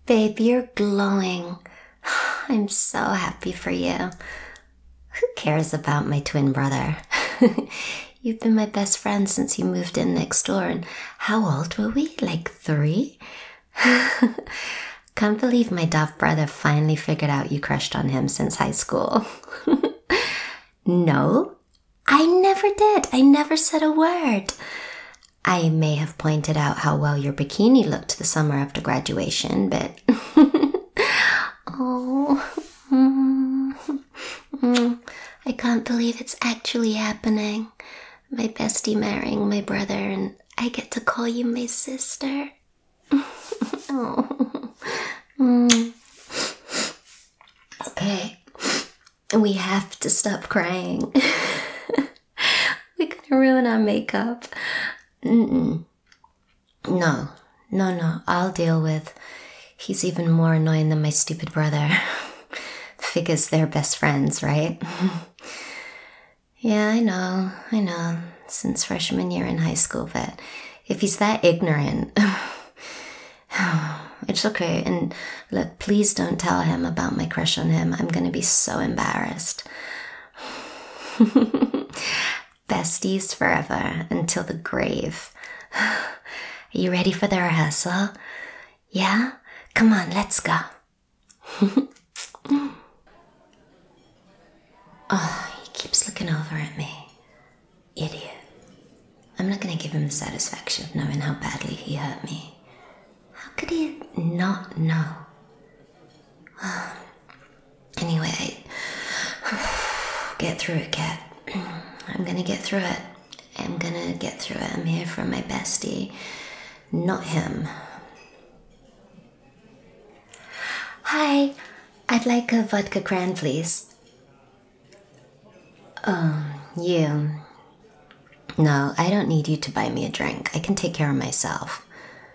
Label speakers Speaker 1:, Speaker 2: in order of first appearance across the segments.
Speaker 1: Babe, you're glowing. I'm so happy for you. Who cares about my twin brother? You've been my best friend since you moved in next door, and how old were we? Like 3? Can't believe my daft brother finally figured out you crushed on him since high school. No, I never did. I never said a word. I may have pointed out how well your bikini looked the summer after graduation, but... Oh, I can't believe it's actually happening. My bestie marrying my brother, and I get to call you my sister. Oh. Okay, we have to stop crying. We're gonna ruin our makeup. No, I'll deal with. He's even more annoying than my stupid brother. Figures they're best friends, right? Yeah, I know, since freshman year in high school, but if he's that ignorant, it's okay. And look, please don't tell him about my crush on him. I'm gonna be so embarrassed. Besties forever until the grave. Are you ready for the rehearsal? Yeah? Come on, let's go. Oh, he keeps looking over at me. Idiot. I'm not gonna give him the satisfaction of knowing how badly he hurt me. How could he not know? Anyway, get through it, Kat. I'm gonna get through it. I'm gonna get through it. I'm here for my bestie, not him. Hi, I'd like a vodka cran, please. You. No, I don't need you to buy me a drink. I can take care of myself.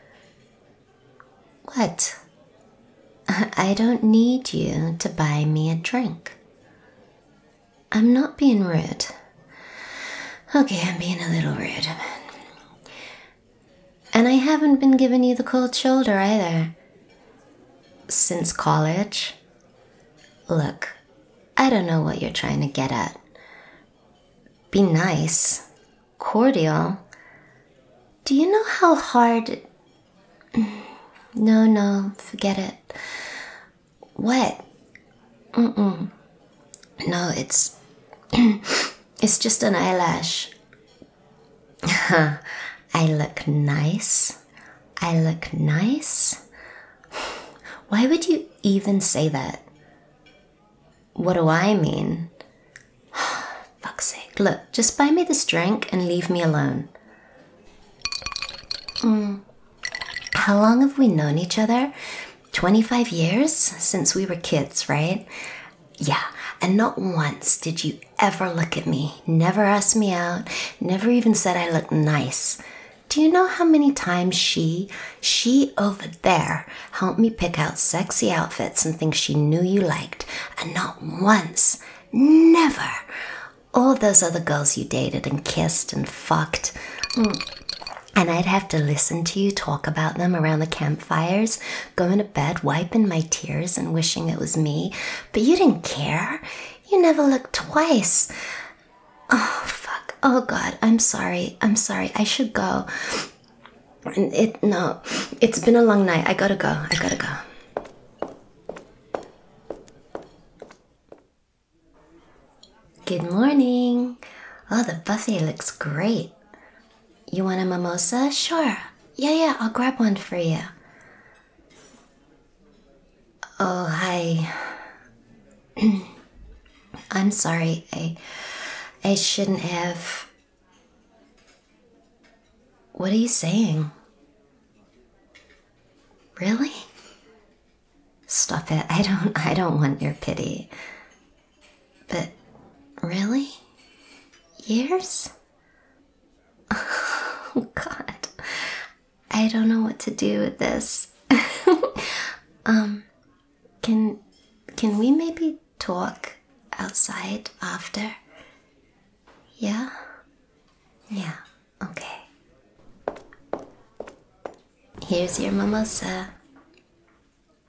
Speaker 1: What? I don't need you to buy me a drink. I'm not being rude. Okay, I'm being a little rude. And I haven't been giving you the cold shoulder either. Since college. Look, I don't know what you're trying to get at. Be nice. Cordial. Do you know how hard... No, forget it. What? No, it's... it's just an eyelash. I look nice. I look nice. Why would you even say that? What do I mean? Fuck's sake. Look, just buy me this drink and leave me alone. How long have we known each other? 25 years? Since we were kids, right? Yeah, and not once did you ever look at me, never asked me out, never even said I looked nice. Do you know how many times she over there helped me pick out sexy outfits and things she knew you liked, and not once, never. All those other girls you dated and kissed and fucked. And I'd have to listen to you talk about them around the campfires, going to bed, wiping my tears and wishing it was me. But you didn't care. You never looked twice. Oh, fuck. Oh, God. I'm sorry. I should go. No, it's been a long night. I gotta go. Good morning. Oh, the buffet looks great. You want a mimosa? Sure. Yeah, I'll grab one for you. Oh, hi. I'm sorry. I shouldn't have. What are you saying? Really? Stop it. I don't want your pity. But really? Years? Oh, God. I don't know what to do with this. Can we maybe talk outside after? Yeah? Yeah, okay. Here's your mimosa.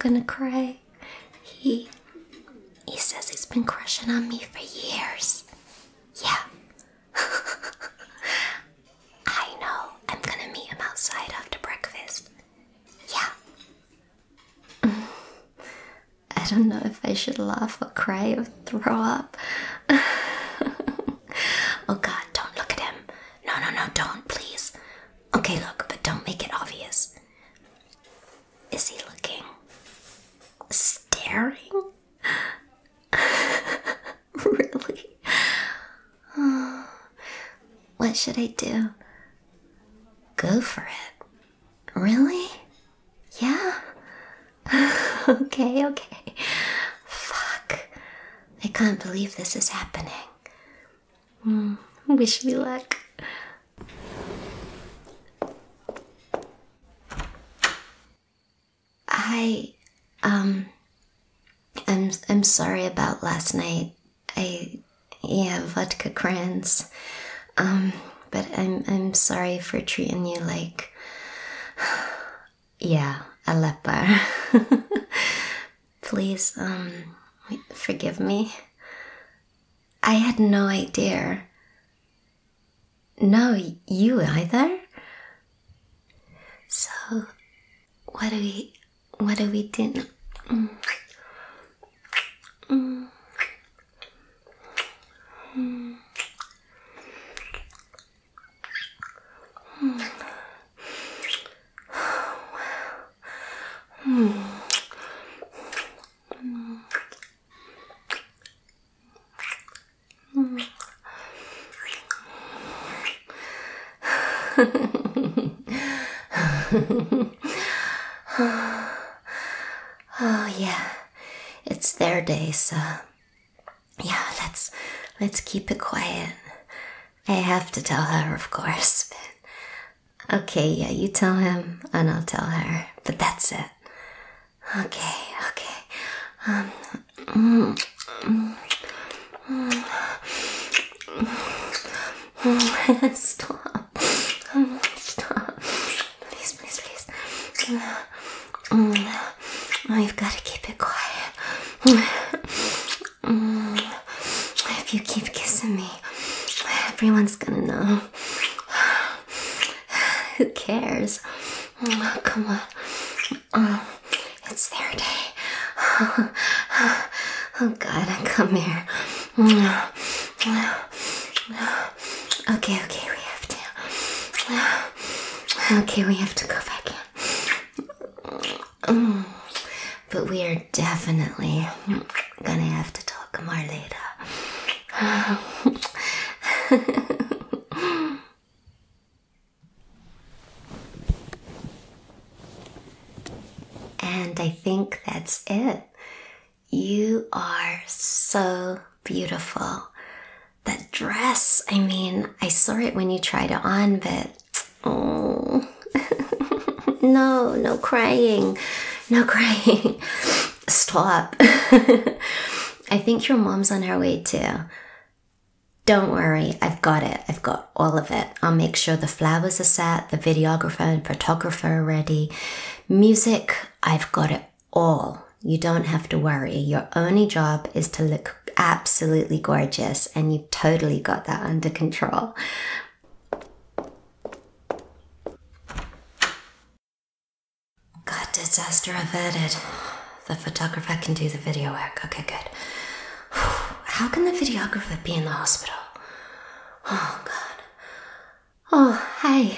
Speaker 1: gonna cry. He says he's been crushing on me for years. Yeah. I know. I'm gonna meet him outside after breakfast. Yeah. I don't know if I should laugh or cry or throw up. Oh God, don't look at him. No, don't, please. Okay, look, but don't make it obvious. Is he looking? Staring? Really? What should I do? Go for it. Really? Yeah? Okay. Fuck. I can't believe this is happening. Wish me luck. I'm sorry about last night. Vodka crayons. But I'm sorry for treating you like, a leper. Please, forgive me. I had no idea. No, you either? So, what do we do? Oh yeah, it's their day, so yeah, let's keep it quiet. I have to tell her, of course, but okay, yeah, you tell him and I'll tell her, but that's it. Okay. Stop. Please. I've got to keep it quiet. If you keep kissing me, everyone's gonna know. Who cares? Come on. It's their day. Oh God, come here. Okay, we have to go back in. But we are definitely gonna have to talk more later. And I think that's it. You are so beautiful. That dress, I saw it when you tried it on, but oh. No crying. Stop. I think your mom's on her way too. Don't worry, I've got it. I've got all of it. I'll make sure the flowers are set, the videographer and photographer are ready. Music, I've got it all. You don't have to worry. Your only job is to look absolutely gorgeous, and you totally got that under control. God, disaster averted. The photographer can do the video work. Okay, good. How can the videographer be in the hospital? Oh, God. Oh, hi.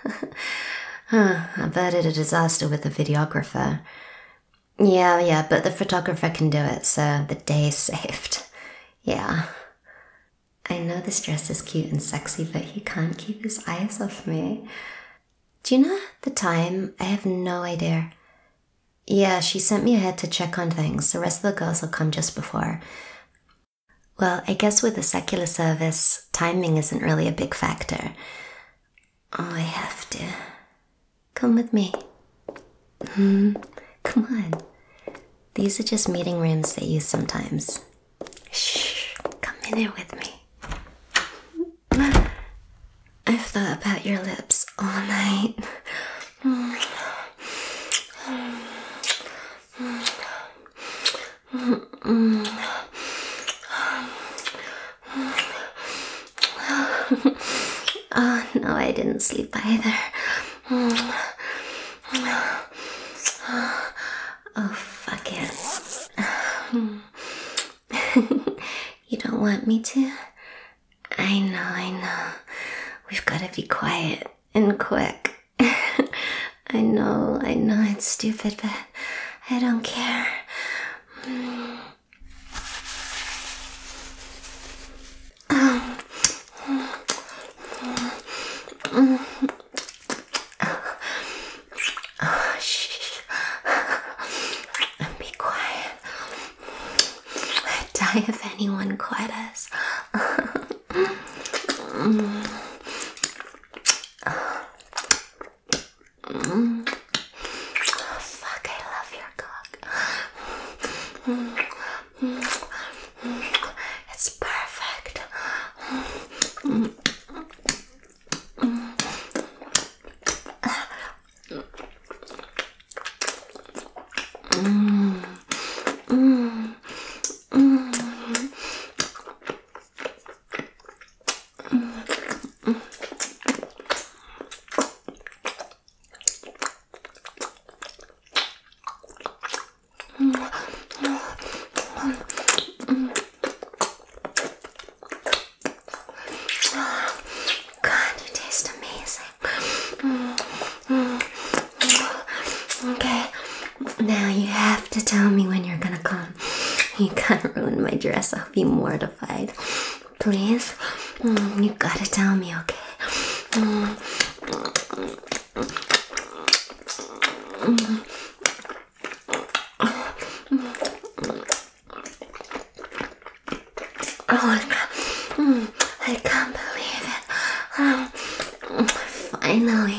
Speaker 1: Averted a disaster with the videographer. Yeah, but the photographer can do it, so the day is saved. Yeah. I know this dress is cute and sexy, but he can't keep his eyes off me. Do you know the time? I have no idea. Yeah, she sent me ahead to check on things. The rest of the girls will come just before. Well, I guess with the secular service, timing isn't really a big factor. Oh, I have to. Come with me. Come on. These are just meeting rooms they use sometimes. Shh, come in here with me. I've thought about your lips all night. Oh, no, I didn't sleep either. Oh, fuck it. You don't want me to? I know. We've got to be quiet and quick. I know it's stupid, but I don't care. Shh. Be quiet. I'd die if anyone quiet us. Fuck, I love your cock. It's perfect. God, you taste amazing. Okay, now you have to tell me when you're gonna come. You can't ruin my dress, I'll be mortified. Please? You gotta tell me, okay? Oh my God. I can't believe it. Finally.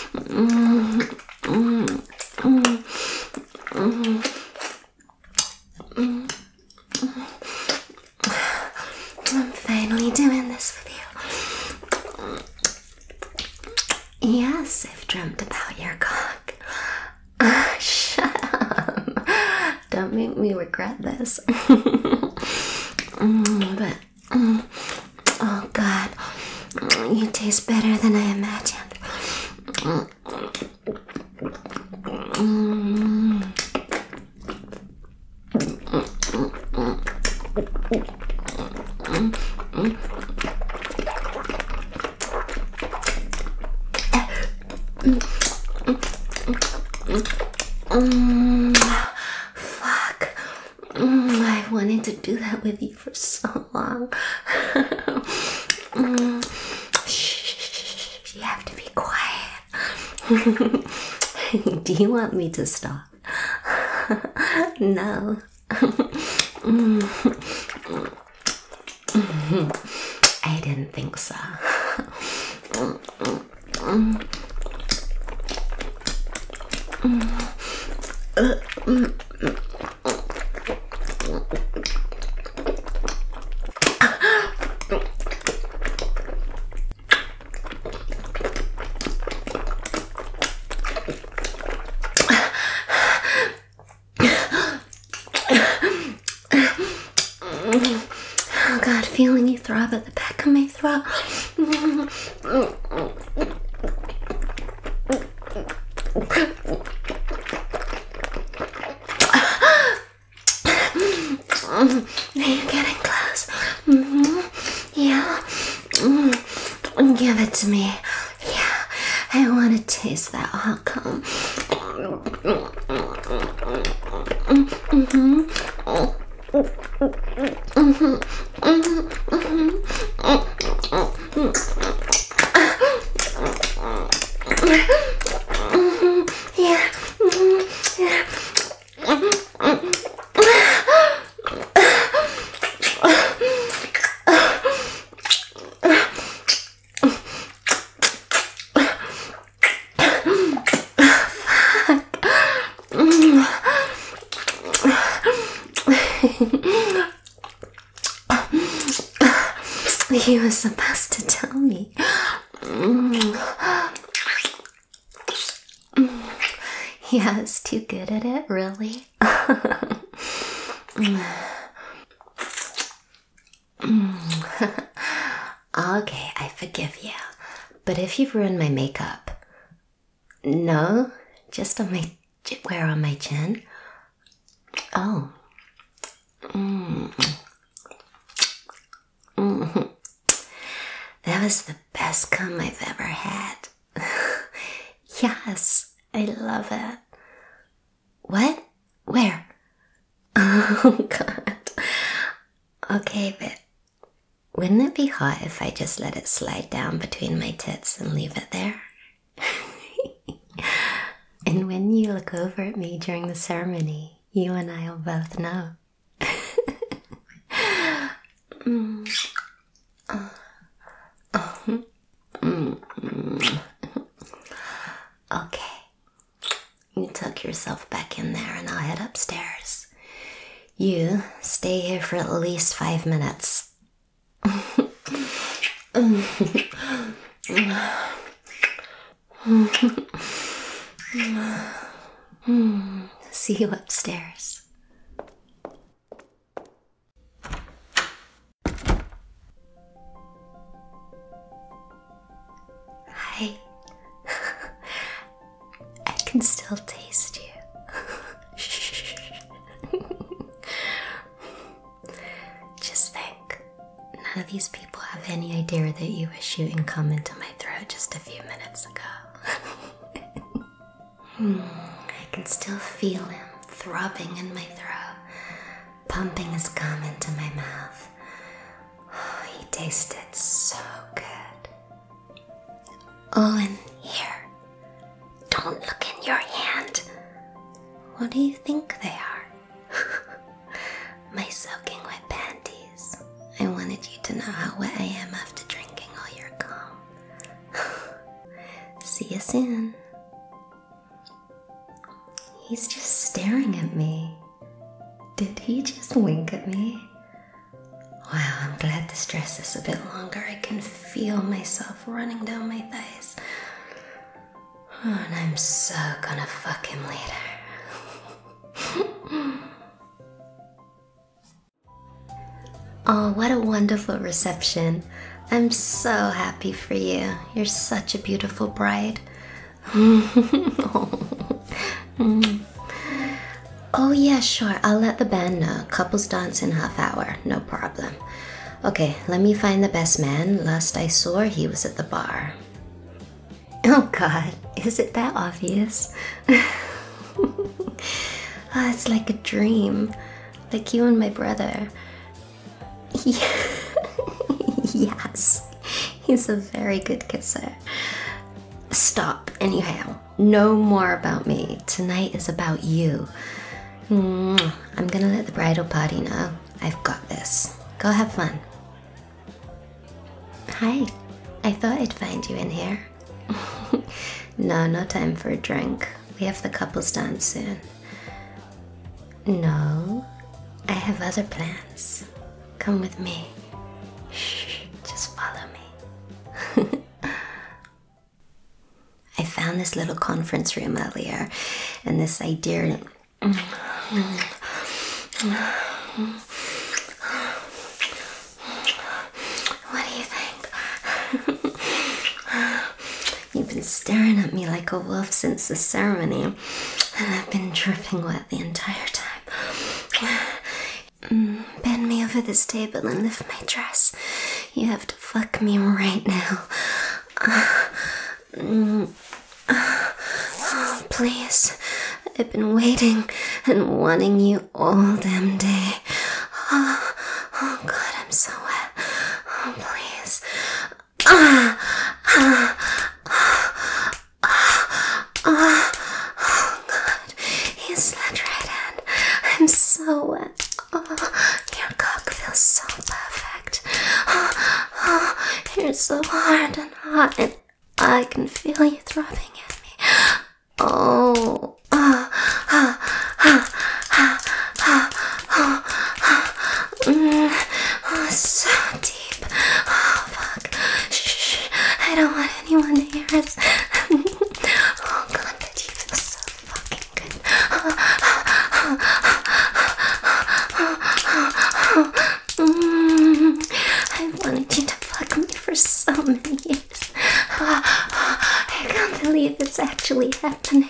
Speaker 1: I'm finally doing this with you. Yes, I've dreamt about your cock. Shut up. Don't make me regret this. But, oh God, you taste better than I imagined. Fuck. I've wanted to do that with you for so long. Shh, you have to be quiet. Do you want me to stop? No. I didn't think so. Oh God, feeling you throb at the back of my throat. You're getting close. Yeah. Give it to me. Yeah, I want to taste that hot cum. Yeah. He was supposed to tell me. Yeah, I was too good at it, really. All Okay, I forgive you. But if you've ruined my makeup... No, just on my... Where on my chin? Oh. That was the best cum I've ever had. Yes, I love it. What? Where? Oh, God. Okay, but wouldn't it be hot if I just let it slide down between my tits and leave it there? And when you look over at me during the ceremony, you and I will both know. Okay, you tuck yourself back in there and I'll head upstairs. You stay here for at least 5 minutes. See you upstairs. Hi. I can still taste you. Just think, none of these people have any idea that you were shooting cum into my throat just a few minutes ago. I can still feel him throbbing in my throat, pumping his cum into my mouth. Oh, he tasted so good. Oh, and here. Don't look in your hand. What do you think they are? My soaking wet panties. I wanted you to know how wet I am after drinking all your cum. See you soon. He's just staring at me. Did he just wink at me? Wow, I'm glad this dress is a bit longer. I can feel myself running down my thighs. Oh, and I'm so gonna fuck him later. Oh, what a wonderful reception. I'm so happy for you. You're such a beautiful bride. Oh yeah, sure. I'll let the band know. Couples dance in half hour. No problem. Okay, let me find the best man. Last I saw, he was at the bar. Oh God, is it that obvious? Oh, it's like a dream. Like you and my brother. Yes, he's a very good kisser. Stop, anyhow. No more about me. Tonight is about you. I'm gonna let the bridal party know. I've got this. Go have fun. Hi. I thought I'd find you in here. No time for a drink. We have the couples dance soon. No, I have other plans. Come with me. Shh, just follow me. I found this little conference room earlier, and this idea... What do you think? You've been staring at me like a wolf since the ceremony, and I've been dripping wet the entire time. Bend me over this table and lift my dress. You have to fuck me right now. Please. I've been waiting and wanting you all damn day. Oh God, I'm so wet. Oh, please. Oh God, you slid right in. I'm so wet. Oh, your cock feels so perfect. Oh, you're so hard and hot, and I can feel you throbbing at me. Oh, so deep. Oh, fuck. Shh. I don't want anyone to hear us. Oh, God, but you feel so fucking good. I wanted you to fuck me for so many years. I can't believe it's actually happening.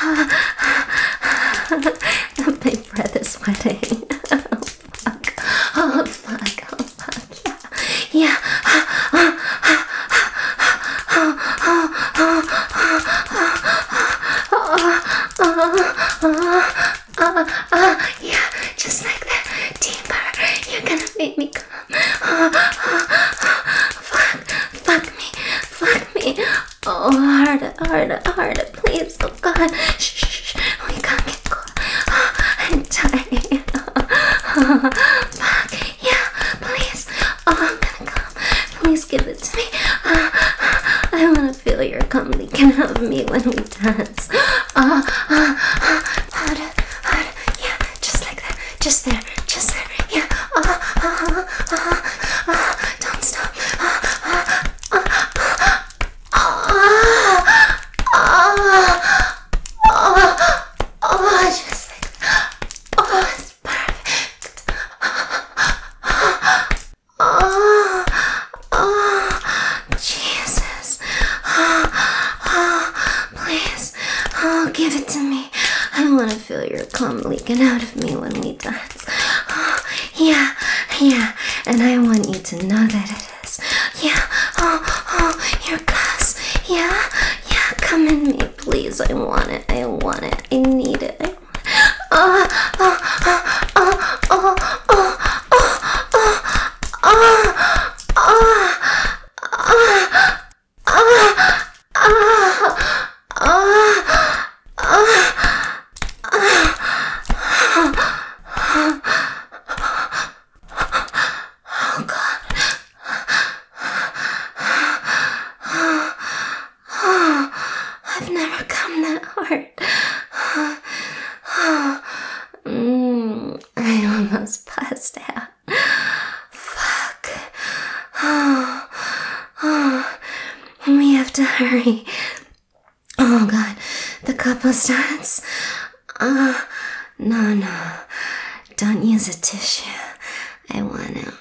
Speaker 1: My breath is sweating. Oh, fuck. Oh, fuck. Yeah. Yeah, just like that. Deeper. You're gonna make me come. Fuck me. Oh, harder, please. Oh, God. Shh. We can't get caught. I'm dying. Fuck. Yeah, please. Oh, I'm gonna come. Please give it to me. I wanna feel your cum leaking out of me when we dance. Harder. Yeah, just like that. Just there. Yeah. Don't stop. Just like that. Oh, it's perfect. Jesus. Please. Give it to me. I want to feel your cum leaking out of me when we dance. Yeah. And I want you to know that it is. Yeah. You're close. Yeah. Come in me, please. I want it. I need it. I've never come that hard. I almost passed out. Fuck. We have to hurry. Oh, God. The couple's dance. No. Don't use a tissue. I want to.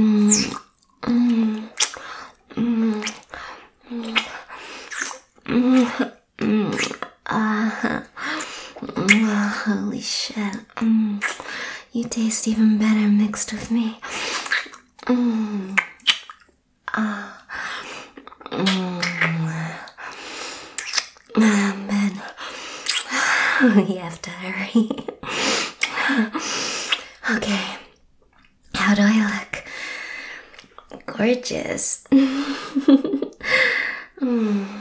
Speaker 1: Holy shit. You taste even better mixed with me. But we have to hurry. Okay. How do I look? Gorgeous.